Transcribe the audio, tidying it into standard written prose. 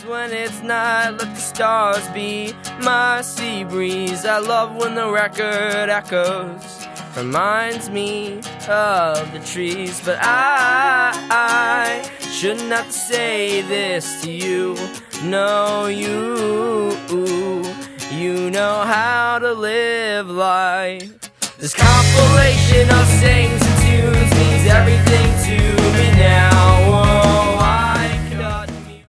when it's night, let the stars be my sea breeze. I love when the record echoes, reminds me of the trees. But I shouldn't have to say this to you. No, you know how to live life. This compilation of sings and tunes means everything to me now.